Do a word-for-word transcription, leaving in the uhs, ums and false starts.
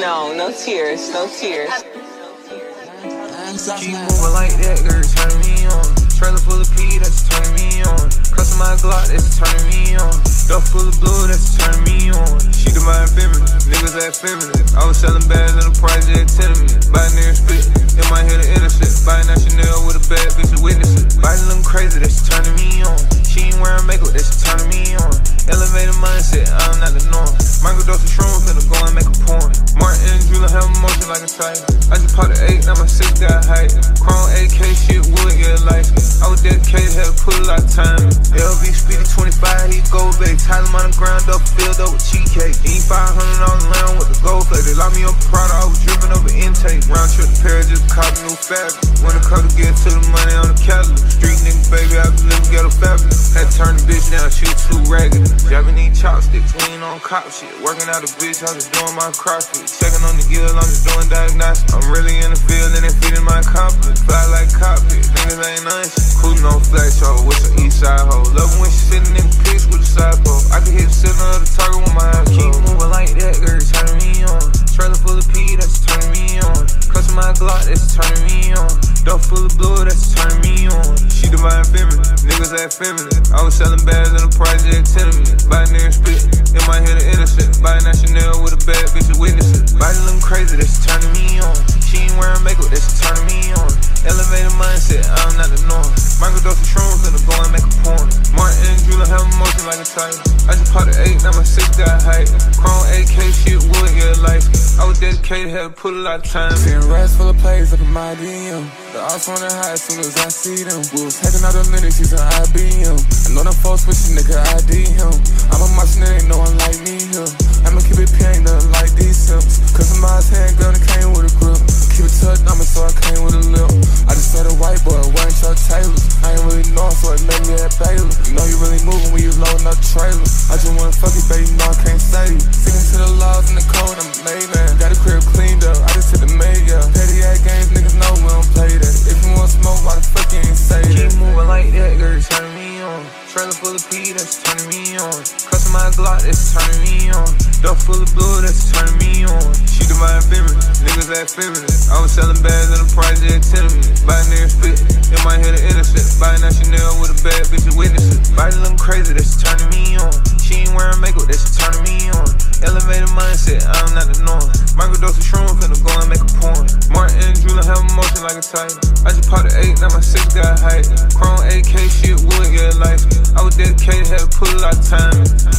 No, no tears, no tears. Keep moving like that, girl, turning me on. Trailer full of pee, that's turning me on. Custom my Glock, that's turning me on. Duff full of blue, that's turning me on. She divine feminine, niggas act feminine. I was selling bags in the project tenement. Buying there and spit, in my head an innocent. Buying that Chanel with a bad bitch to witness it. Buying them crazy, that's turning me on. She ain't wearing makeup, that's turning me on. Elevated mindset, I'm not the norm. Microdose of shrooms, finna go and make a porn. Martin and Julia have emotion like a tiger. I just popped an eight, now my six got height. Chrome A K shit, wood, yeah, light. I was dedicated, had to put a lot of time in. L V Speedy twenty-five, he gold bait. Tie him on the ground up, filled up with cheesecake. E five hundred on the land with the gold plate. They locked me up Prada, I was dripping over intake. Round trip to Paris, just caught a new fabric. When the car to get to the money on the catalog. Street nigga, baby, I been living ghetto fabulous. Had to turn the bitch down, she was too ragged. Japanese chopsticks, we ain't on cop shit. Working out a bitch, I was doing my CrossFit. Checking on the gear, I'm just doing diagnostics. I'm really in the field and they feeding my accomplice. Fly like cockpit, niggas ain't nice. Cruising on flash hoe with some east side hoe. Love when she sitting in the pics with a side pole. I can hit the ceiling of the target with my eyes. Keep moving like that, girl, turning me on. Trailer full of pee, that's turning me on. Custom my Glock, that's turning me on. Duff full of blue, that's turning me on. She divine feminine, niggas act feminine. I was selling bags in the project tenement. Buying there and spit, in my head an innocent. Buying that Chanel with a bad bitch to witness it. Body them crazy, that's turning me on. She ain't wearing makeup, that's turning me on. Elevated mindset, I'm not the norm. Microdose of shrooms, finna go and make a porn. Martin and Julia have emotion like a tiger. I just popped an eight, now my six got height. Chrome A K shit, wood, yeah, light. I was dedicated, had to put a lot of time in. Seeing rats full of plays up in my D M. The odds on the high as soon as I see them. We was hacking out the Linux, using I B M. I know them folks switching, nigga, I D him. I'm a marching, ain't no one like me here. I'ma keep it pure, ain't nothing like these simps. Customized handgun, it came with a grip. Keep it tucked on me, so I came with a lip. I just said a white boy, wearing Chuck Taylors. I ain't really know, so it made me at Baylor. You know you really moving when you loading up the trailer. I just wanna fuck you, baby, you know I can't save you. Sticking to the laws and the code, I'm made, man. Got a crib cleaned up, I just hit the maid, yeah. Petty ass games, niggas know we don't play that. If you want smoke, why the fuck you ain't say that? Keep moving like that, girl, turning me on. Trailer full of pee, that's turning me on. Custom my Glock, that's turning me on. Duff full of blue, that's turning me on. She divine feminine, niggas act feminine. I was selling bags in the project tenement. Buying there and spit, in my head an innocent. Buying that Chanel with a bad bitch to witness it. Body them crazy, that's turning me on. She ain't wearing makeup, that's turning me on. Elevated mindset, I'm not the norm. Microdose of shrooms, finna go and make a porn. Martin and Julia have emotion like a tiger. I just popped an eight, now my six got height. Chrome A K shit, wood, yeah, light. I was dedicated, had to put a lot of time in.